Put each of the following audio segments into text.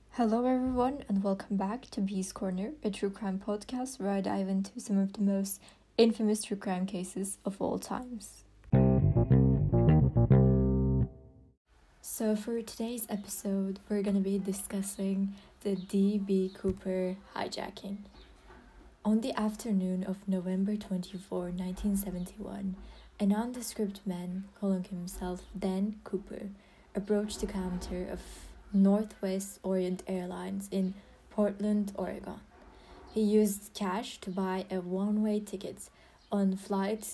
Hello, everyone, and welcome back to Bee's Corner, a true crime podcast where I dive into some of the most infamous true crime cases of all times. So, for today's episode, we're going to be discussing the D.B. Cooper hijacking. On the afternoon of November 24, 1971, a nondescript man calling himself Dan Cooper approached the counter of Northwest Orient Airlines in Portland, Oregon. He used cash to buy a one-way ticket on flight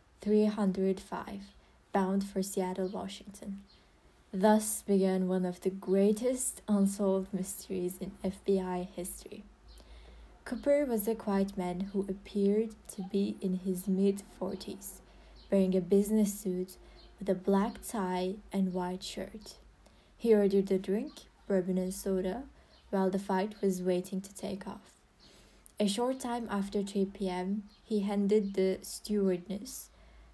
305, bound for Seattle, Washington. Thus began one of the greatest unsolved mysteries in FBI history. Cooper was a quiet man who appeared to be in his mid-40s, wearing a business suit with a black tie and white shirt. He ordered a drink, bourbon and soda, while the flight was waiting to take off. A short time after 3 p.m., he handed the stewardess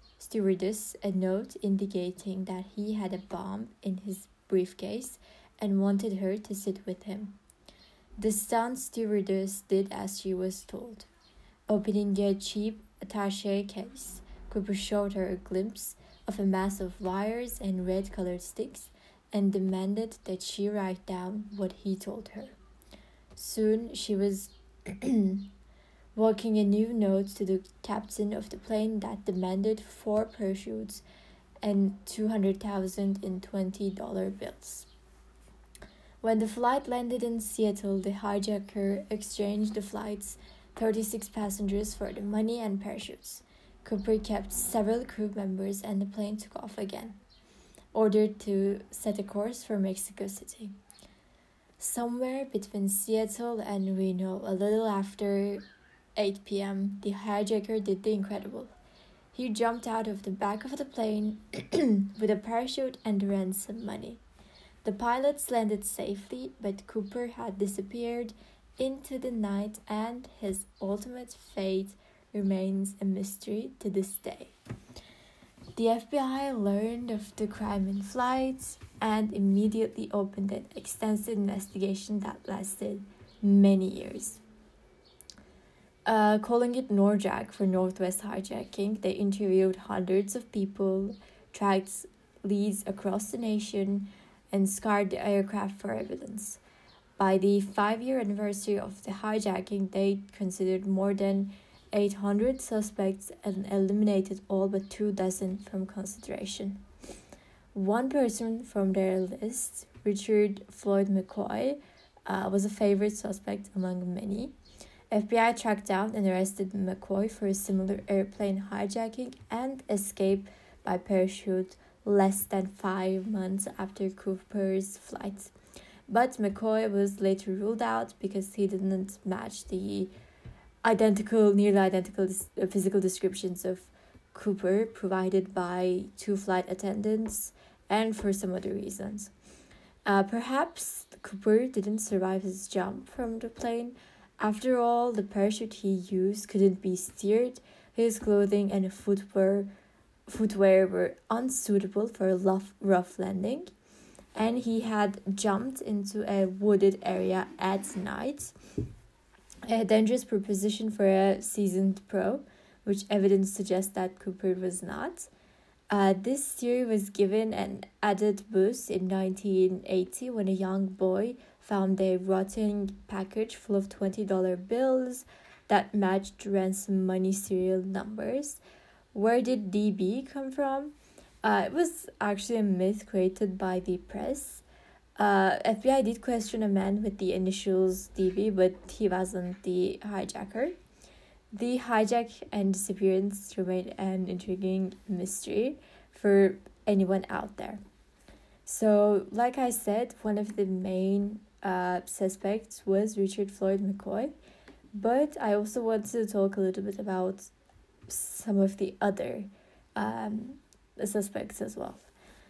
a note indicating that he had a bomb in his briefcase and wanted her to sit with him. The stunned stewardess did as she was told. Opening a cheap attaché case, Cooper showed her a glimpse of a mass of wires and red-colored sticks and demanded that she write down what he told her. Soon she was walking a new note to the captain of the plane that demanded 4 parachutes and $200,000 in $20 bills. When the flight landed in Seattle, the hijacker exchanged the flight's 36 passengers for the money and parachutes. Cooper kept several crew members and the plane took off again, ordered to set a course for Mexico City. Somewhere between Seattle and Reno, a little after 8 p.m., the hijacker did the incredible. He jumped out of the back of the plane with a parachute and ransom money. The pilots landed safely, but Cooper had disappeared into the night and his ultimate fate remains a mystery to this day. The FBI learned of the crime in flight and immediately opened an extensive investigation that lasted many years. Calling it NORJAC for Northwest hijacking, they interviewed hundreds of people, tracked leads across the nation, and scoured the aircraft for evidence. By the 5-year anniversary of the hijacking, they considered more than 800 suspects and eliminated all but 24 from consideration. One person from their list, Richard Floyd McCoy, was a favorite suspect among many. FBI tracked down and arrested McCoy for a similar airplane hijacking and escape by parachute less than 5 months after Cooper's flight. But McCoy was later ruled out because he didn't match the nearly identical physical descriptions of Cooper provided by 2 flight attendants and for some other reasons. Perhaps Cooper didn't survive his jump from the plane. After all, the parachute he used couldn't be steered, his clothing and footwear were unsuitable for a rough landing, and he had jumped into a wooded area at night, a dangerous proposition for a seasoned pro, which evidence suggests that Cooper was not. This theory was given an added boost in 1980 when a young boy found a rotting package full of $20 bills that matched ransom money serial numbers. Where did DB come from? It was actually a myth created by the press. FBI did question a man with the initials DB, but he wasn't the hijacker. The hijack and disappearance remain an intriguing mystery for anyone out there. So, like I said, one of the main suspects was Richard Floyd McCoy, but I also want to talk a little bit about some of the other suspects as well.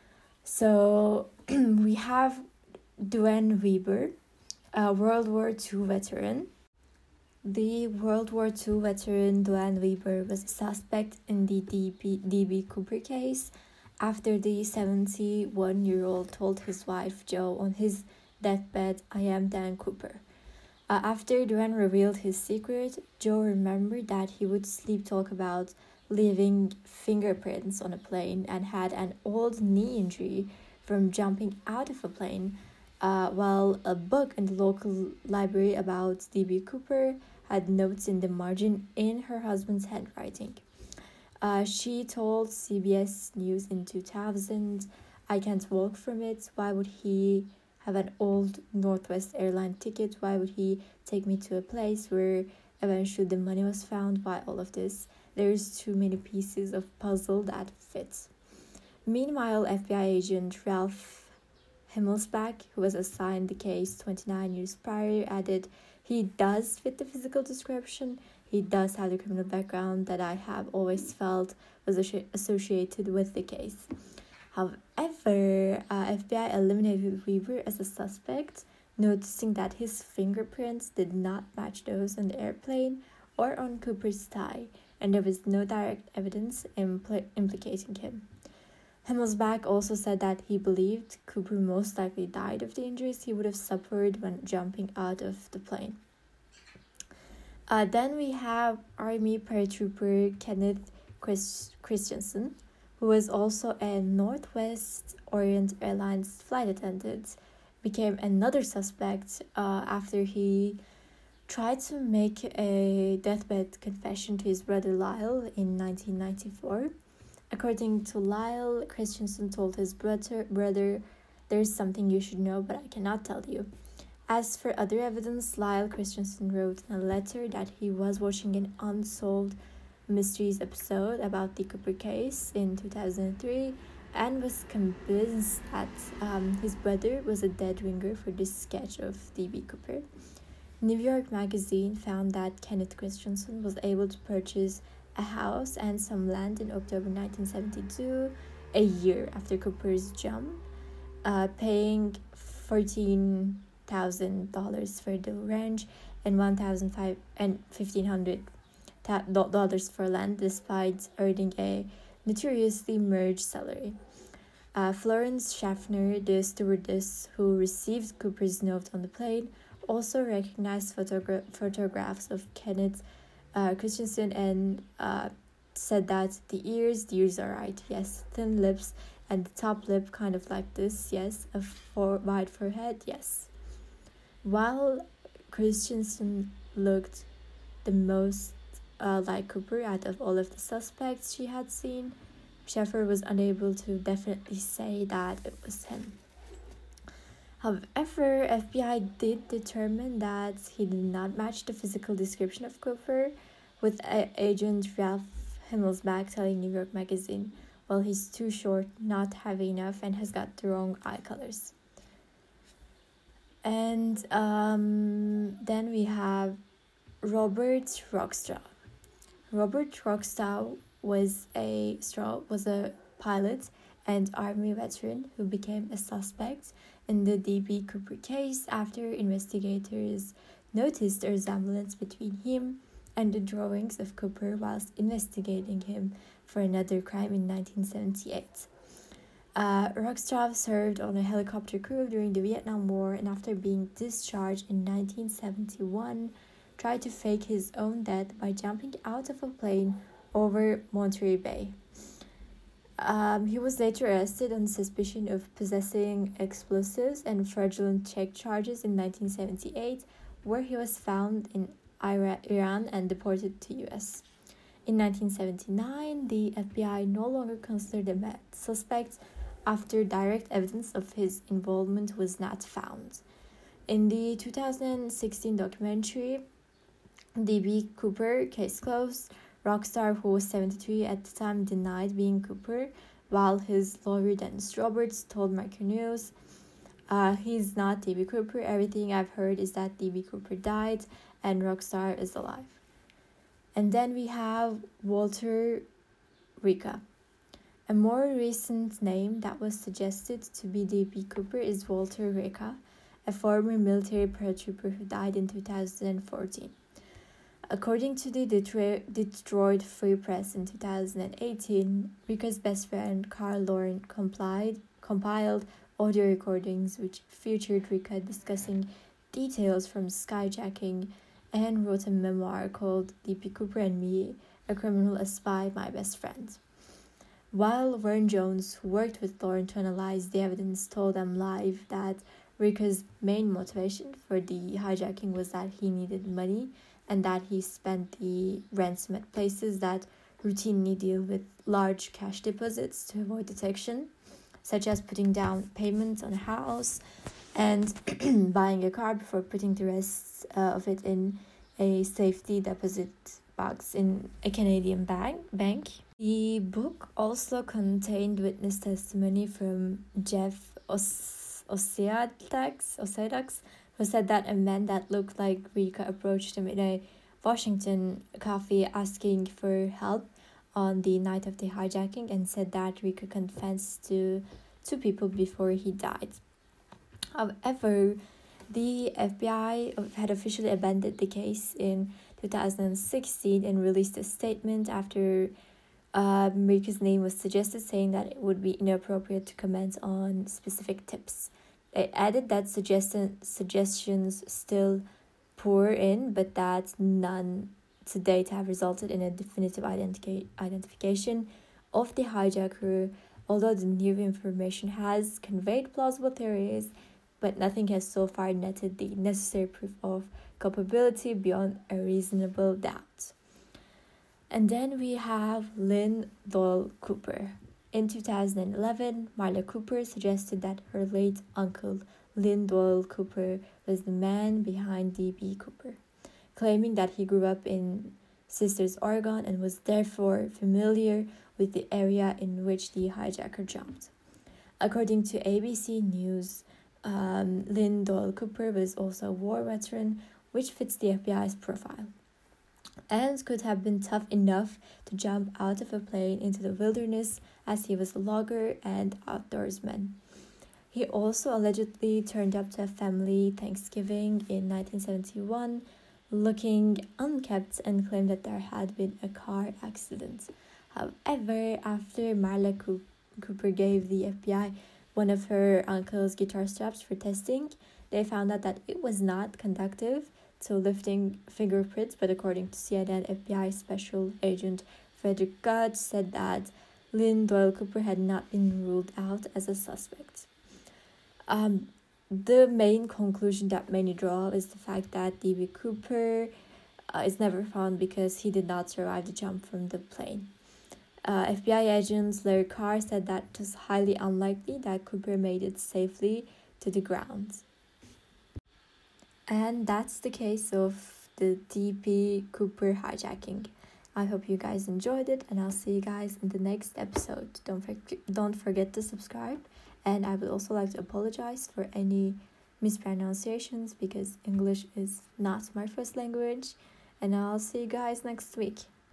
So we have Duane Weber, a World War II veteran. The World War II veteran Duane Weber was a suspect in the D.B. Cooper case after the 71-year-old told his wife Jo on his deathbed, "I am Dan Cooper." After Duran revealed his secret, Joe remembered that he would sleep talk about leaving fingerprints on a plane and had an old knee injury from jumping out of a plane, while a book in the local library about D.B. Cooper had notes in the margin in her husband's handwriting. She told CBS News in 2000, "I can't walk from it. Why would he have an old Northwest airline ticket? Why would he take me to a place where eventually the money was found? Why all of this? There's too many pieces of puzzle that fit." Meanwhile, FBI agent Ralph Himmelsbach, who was assigned the case 29 years prior, added, "He does fit the physical description. He does have the criminal background that I have always felt was associated with the case." However, FBI eliminated Weaver as a suspect, noticing that his fingerprints did not match those on the airplane or on Cooper's tie, and there was no direct evidence implicating him. Himmelsbach also said that he believed Cooper most likely died of the injuries he would have suffered when jumping out of the plane. Then we have Army paratrooper Kenneth Christensen, who was also a Northwest Orient Airlines flight attendant, became another suspect after he tried to make a deathbed confession to his brother Lyle in 1994. According to Lyle, Christensen told his brother, "There's something you should know, but I cannot tell you." As for other evidence, Lyle Christensen wrote in a letter that he was watching an Unsolved Mysteries episode about the Cooper case in 2003 and was convinced that his brother was a dead ringer for this sketch of D.B. Cooper. New York Magazine found that Kenneth Christensen was able to purchase a house and some land in October 1972, a year after Cooper's jump, paying $14,000 for the ranch and $1,500 for land, despite earning a notoriously merged salary. Florence Schaffner, the stewardess who received Cooper's note on the plane, also recognized photographs of Kenneth Christensen and said that the ears are right, yes, thin lips, and the top lip kind of like this, yes, a wide forehead, yes. While Christensen looked the most like Cooper out of all of the suspects she had seen, Schaeffer was unable to definitely say that it was him. However, FBI did determine that he did not match the physical description of Cooper, with agent Ralph Himmelsbach telling New York Magazine, "Well, he's too short, not heavy enough, and has got the wrong eye colors." And then we have Robert Rockstraw. Robert Rockstraw was a pilot and Army veteran who became a suspect in the D.B. Cooper case after investigators noticed a resemblance between him and the drawings of Cooper whilst investigating him for another crime in 1978. Rockstraw served on a helicopter crew during the Vietnam War, and after being discharged in 1971, tried to fake his own death by jumping out of a plane over Monterey Bay. He was later arrested on suspicion of possessing explosives and fraudulent check charges in 1978, where he was found in Iran and deported to US. In 1979, the FBI no longer considered him a suspect after direct evidence of his involvement was not found. In the 2016 documentary, D.B. Cooper, Case Closed, Rockstar, who was 73 at the time, denied being Cooper, while his lawyer Dennis Roberts told Mercury News, "He's not D.B. Cooper. Everything I've heard is that D.B. Cooper died and Rockstar is alive." And then we have Walter Reca. A more recent name that was suggested to be D.B. Cooper is Walter Reca, a former military paratrooper who died in 2014. According to the Detroit Free Press in 2018, Reca's best friend Carl Lauren compiled audio recordings which featured Rika discussing details from skyjacking and wrote a memoir called D.B. Cooper and Me, A Criminal, a Spy, My Best Friend. While Vern Jones, who worked with Thorne to analyze the evidence, told them live that Rika's main motivation for the hijacking was that he needed money and that he spent the ransom at places that routinely deal with large cash deposits to avoid detection, such as putting down payments on a house and buying a car before putting the rest of it in a safety deposit box in a Canadian bank. The book also contained witness testimony from Jeff Osiadaks, who said that a man that looked like Rika approached him in a Washington cafe asking for help on the night of the hijacking and said that Rika confessed to two people before he died. However, the FBI had officially abandoned the case in 2016 and released a statement after Rika's name was suggested, saying that it would be inappropriate to comment on specific tips. They added that suggestions still pour in, but that none to date have resulted in a definitive identification of the hijacker, although the new information has conveyed plausible theories, but nothing has so far netted the necessary proof of culpability beyond a reasonable doubt. And then we have Lynn Doyle Cooper. In 2011, Marla Cooper suggested that her late uncle, Lynn Doyle Cooper, was the man behind D.B. Cooper, claiming that he grew up in Sisters, Oregon, and was therefore familiar with the area in which the hijacker jumped. According to ABC News, Lynn Doyle Cooper was also a war veteran, which fits the FBI's profile, and could have been tough enough to jump out of a plane into the wilderness, as he was a logger and outdoorsman. He also allegedly turned up to a family Thanksgiving in 1971 looking unkempt and claimed that there had been a car accident. However, after Marla Cooper gave the FBI one of her uncle's guitar straps for testing, they found out that it was not conductive to lifting fingerprints, but according to CNN, FBI Special Agent Frederick Gott said that Lynn Doyle Cooper had not been ruled out as a suspect. The main conclusion that many draw is the fact that D.B. Cooper is never found because he did not survive the jump from the plane. FBI agent Larry Carr said that it was highly unlikely that Cooper made it safely to the ground. And that's the case of the D.B. Cooper hijacking. I hope you guys enjoyed it, and I'll see you guys in the next episode. Don't forget to subscribe, and I would also like to apologize for any mispronunciations because English is not my first language, and I'll see you guys next week.